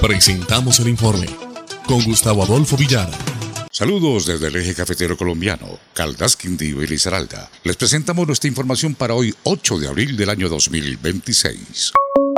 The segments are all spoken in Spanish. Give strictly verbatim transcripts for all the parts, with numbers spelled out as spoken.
Presentamos el informe con Gustavo Adolfo Villara. Saludos desde el eje cafetero colombiano, Caldas, Quindío y Risaralda. Les presentamos nuestra información para hoy, ocho de abril del año dos mil veintiséis.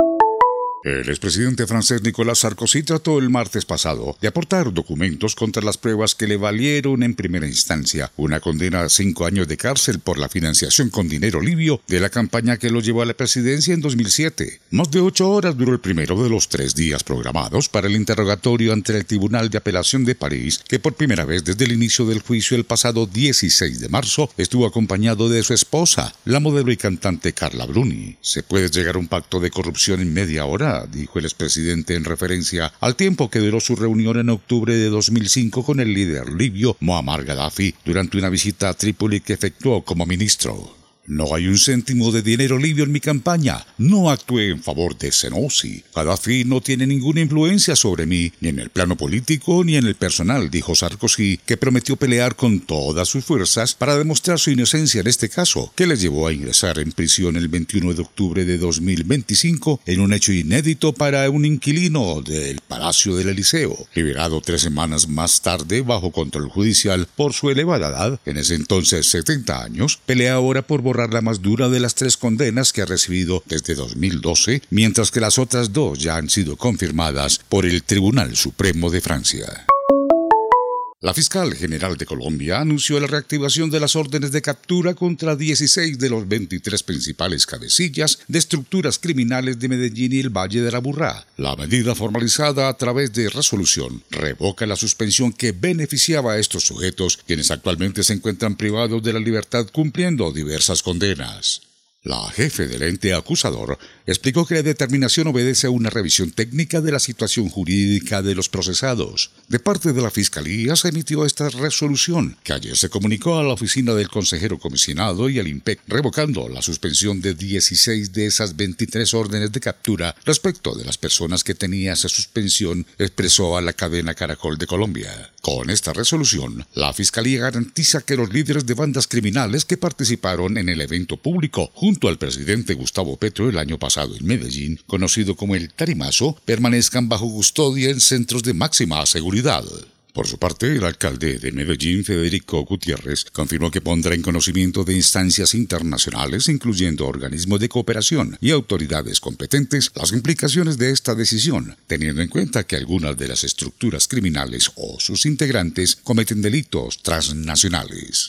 El expresidente francés Nicolas Sarkozy trató el martes pasado de aportar documentos contra las pruebas que le valieron en primera instancia una condena a cinco años de cárcel por la financiación con dinero libio de la campaña que lo llevó a la presidencia en dos mil siete. Más de ocho horas duró el primero de los tres días programados para el interrogatorio ante el Tribunal de Apelación de París, que por primera vez desde el inicio del juicio el pasado dieciséis de marzo estuvo acompañado de su esposa, la modelo y cantante Carla Bruni. ¿Se puede llegar a un pacto de corrupción en media hora?, dijo el expresidente en referencia al tiempo que duró su reunión en octubre de dos mil cinco con el líder libio Muammar Gaddafi durante una visita a Trípoli que efectuó como ministro. No hay un céntimo de dinero libio en mi campaña. No actué en favor de Senussi. Gaddafi no tiene ninguna influencia sobre mí, ni en el plano político ni en el personal, dijo Sarkozy, que prometió pelear con todas sus fuerzas para demostrar su inocencia en este caso, que le llevó a ingresar en prisión el veintiuno de octubre de dos mil veinticinco en un hecho inédito para un inquilino del Palacio del Eliseo, liberado tres semanas más tarde bajo control judicial por su elevada edad, en ese entonces setenta años, pelea ahora por borrar la más dura de las tres condenas que ha recibido desde dos mil doce, mientras que las otras dos ya han sido confirmadas por el Tribunal Supremo de Francia. La fiscal general de Colombia anunció la reactivación de las órdenes de captura contra dieciséis de los veintitrés principales cabecillas de estructuras criminales de Medellín y el Valle de Aburrá. La medida, formalizada a través de resolución, revoca la suspensión que beneficiaba a estos sujetos, quienes actualmente se encuentran privados de la libertad cumpliendo diversas condenas. La jefe del ente acusador explicó que la determinación obedece a una revisión técnica de la situación jurídica de los procesados. De parte de la Fiscalía se emitió esta resolución, que ayer se comunicó a la oficina del consejero comisionado y al IMPEC, revocando la suspensión de dieciséis de esas veintitrés órdenes de captura respecto de las personas que tenía esa suspensión, expresó a la cadena Caracol de Colombia. Con esta resolución, la Fiscalía garantiza que los líderes de bandas criminales que participaron en el evento público junto al presidente Gustavo Petro el año pasado en Medellín, conocido como el Tarimazo, permanezcan bajo custodia en centros de máxima seguridad. Por su parte, el alcalde de Medellín, Federico Gutiérrez, confirmó que pondrá en conocimiento de instancias internacionales, incluyendo organismos de cooperación y autoridades competentes, las implicaciones de esta decisión, teniendo en cuenta que algunas de las estructuras criminales o sus integrantes cometen delitos transnacionales.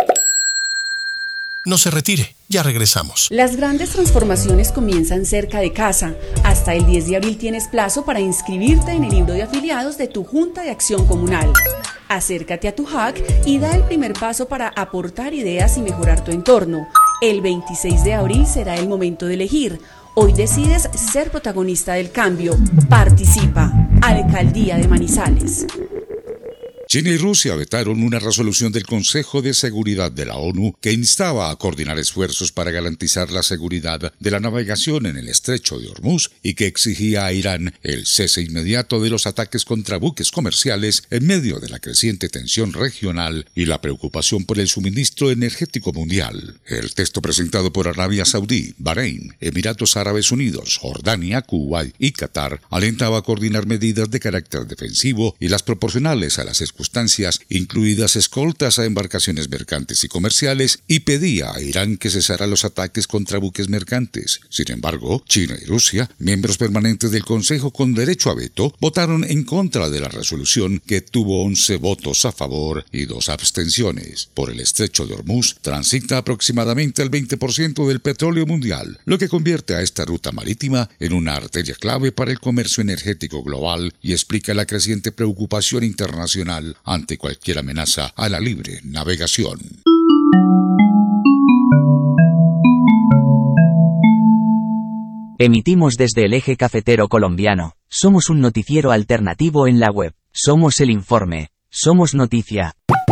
No se retire, ya regresamos. Las grandes transformaciones comienzan cerca de casa. Hasta el diez de abril tienes plazo para inscribirte en el libro de afiliados de tu Junta de Acción Comunal. Acércate a tu H A C y da el primer paso para aportar ideas y mejorar tu entorno. El veintiséis de abril será el momento de elegir. Hoy decides ser protagonista del cambio. Participa. Alcaldía de Manizales. China y Rusia vetaron una resolución del Consejo de Seguridad de la ONU que instaba a coordinar esfuerzos para garantizar la seguridad de la navegación en el estrecho de Hormuz y que exigía a Irán el cese inmediato de los ataques contra buques comerciales en medio de la creciente tensión regional y la preocupación por el suministro energético mundial. El texto presentado por Arabia Saudí, Bahrein, Emiratos Árabes Unidos, Jordania, Kuwait y Qatar alentaba a coordinar medidas de carácter defensivo y las proporcionales a las circunstancias, incluidas escoltas a embarcaciones mercantes y comerciales, y pedía a Irán que cesara los ataques contra buques mercantes. Sin embargo, China y Rusia, miembros permanentes del Consejo con derecho a veto, votaron en contra de la resolución, que tuvo once votos a favor y dos abstenciones. Por el estrecho de Hormuz transita aproximadamente el veinte por ciento del petróleo mundial, lo que convierte a esta ruta marítima en una arteria clave para el comercio energético global y explica la creciente preocupación internacional ante cualquier amenaza a la libre navegación. Emitimos desde el eje cafetero colombiano. Somos un noticiero alternativo en la web. Somos el informe. Somos noticia.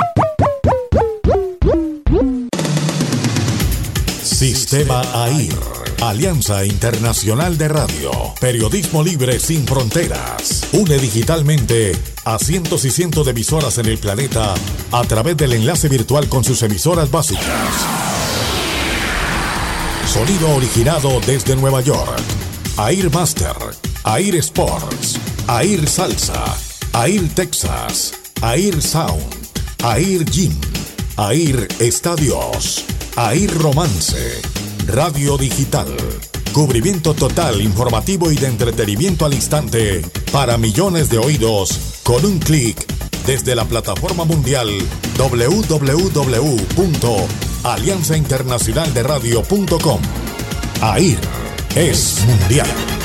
Sistema AIR, Alianza Internacional de Radio, periodismo libre sin fronteras. Une digitalmente a cientos y cientos de emisoras en el planeta a través del enlace virtual con sus emisoras básicas. Sonido originado desde Nueva York. AIR Master, AIR Sports, AIR Salsa, AIR Texas, AIR Sound, AIR Gym, AIR Estadios, AIR Romance, Radio Digital. Cubrimiento total, informativo y de entretenimiento al instante para millones de oídos con un clic desde la plataforma mundial doble u doble u doble u punto alianza internacional de radio punto com. AIR es mundial.